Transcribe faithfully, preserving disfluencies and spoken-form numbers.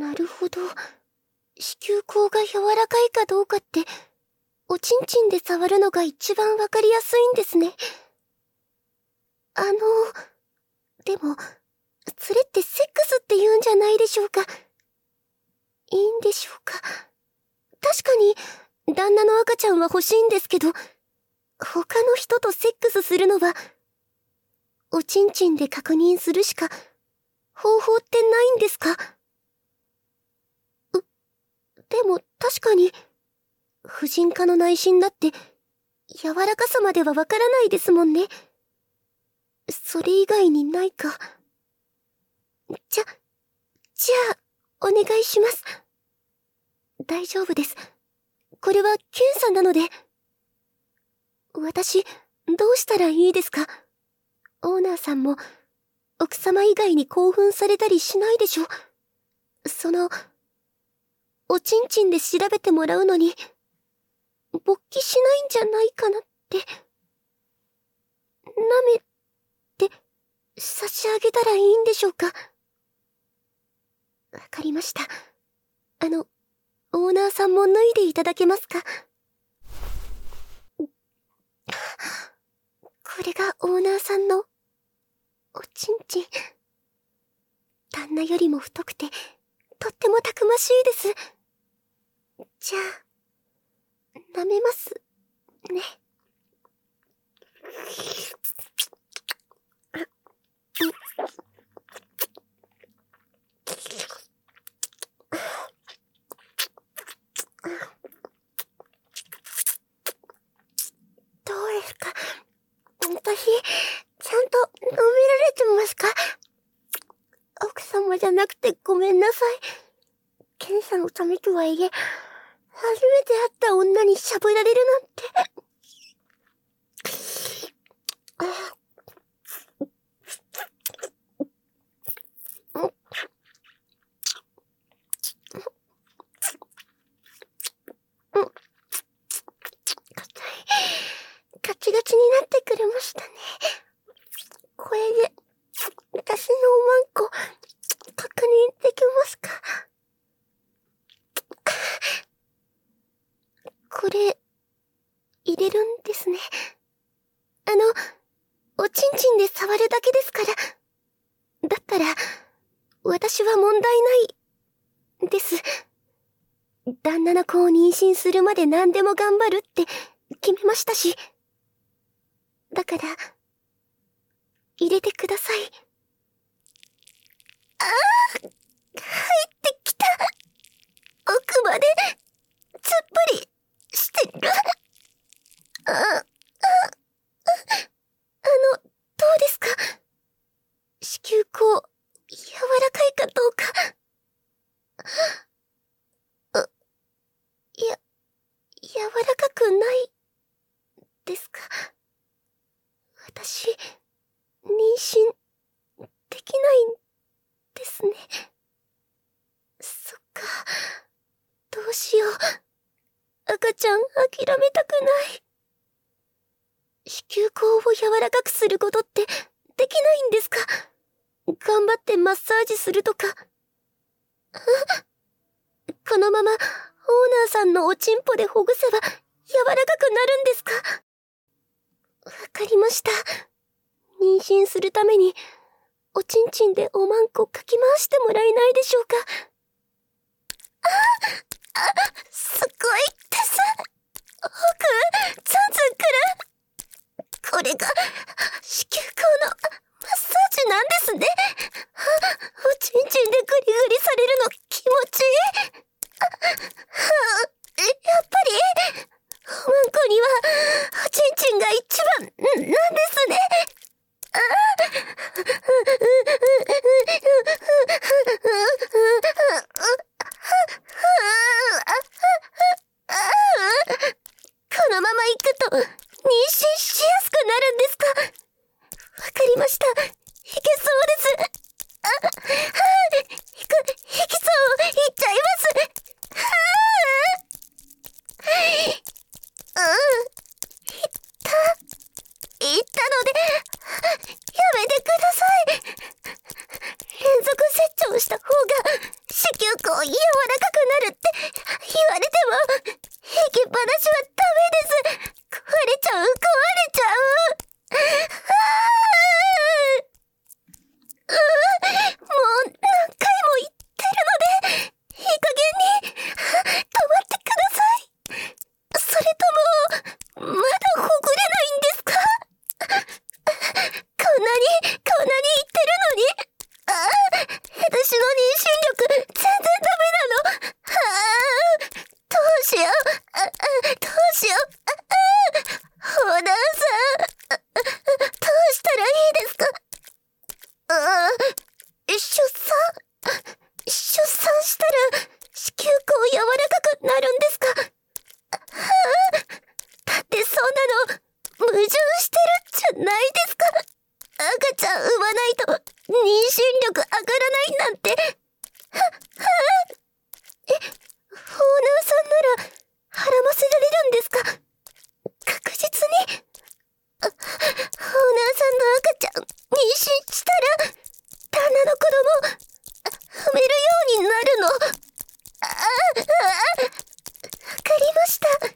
なるほど。子宮口が柔らかいかどうかって、おちんちんで触るのが一番わかりやすいんですね。あの、でも、それってセックスって言うんじゃないでしょうか。いいんでしょうか。確かに、旦那の赤ちゃんは欲しいんですけど、他の人とセックスするのは、おちんちんで確認するしか、方法ってないんですか？う、でも確かに、婦人科の内診だって、柔らかさまではわからないですもんね。それ以外にないか。じゃ、じゃあ、お願いします。大丈夫です。これは検査なので。私、どうしたらいいですか？オーナーさんも、奥様以外に興奮されたりしないでしょ？その、おちんちんで調べてもらうのに、勃起しないんじゃないかなって。舐めて、差し上げたらいいんでしょうか？わかりました。あの、オーナーさんも脱いでいただけますか？これがオーナーさんの、おちんちん。旦那よりも太くて、とってもたくましいです。じゃあ、舐めます、ね。どうですか？私、ちゃんと舐められてますか？奥様じゃなくてごめんなさい。検査のためとはいえ、初めて会った女にしゃぶられるなんて。ガチガチになってくれましたね。これで、私のおまんこ、確認できますか？これ、入れるんですね。あの、おちんちんで触るだけですから。だったら、私は問題ない、です。旦那の子を妊娠するまで何でも頑張るって決めましたし。だから、入れてください。ああ、入ってきた。奥まで、つっぷりしてる。あ、あ、あ、あの、どうですか？子宮口、柔らかいかどうか。あ、いや、柔らかくない、ですか？私、妊娠、できないんですね。そっか、どうしよう。赤ちゃん諦めたくない。子宮口を柔らかくすることってできないんですか？頑張ってマッサージするとか。このままオーナーさんのおちんぽでほぐせば柔らかくなるんですか？わかりました。妊娠するためにおちんちんでおまんこかき回してもらえないでしょうか？あ、あ、すごいです。奥、ツンツンくる。これが子宮口のマッサージなんですね。おちんちんでグリグリされるの気持ちいい。あ、はあ、やっぱりおまんこにはおちんちんが一番なんですね。ああ柔らかくなるって言われても、平気話はダメです。壊れちゃう、壊れちゃう。ううもう何回も言ってるので、いい加減に止まってください。それともまだほぐれないんですか？こんなにこんなに言ってるのに、ああ、私の妊娠力全然ダメなの。ああ、どうしよう、ああ、どうしよう、ああ、オーナーさん、ああ、どうしたらいいですか？ああ、出産出産したら子宮口柔らかくなるんですか？ああ、だってそんなの矛盾してるんじゃないですか？赤ちゃん産まないと妊娠力上がらないなんて。は、はあ、え、オーナーさんなら孕ませられるんですか？確実に。あ、オーナーさんの赤ちゃん妊娠したら旦那の子供産めるようになるの。ああ、ああ、わかりました。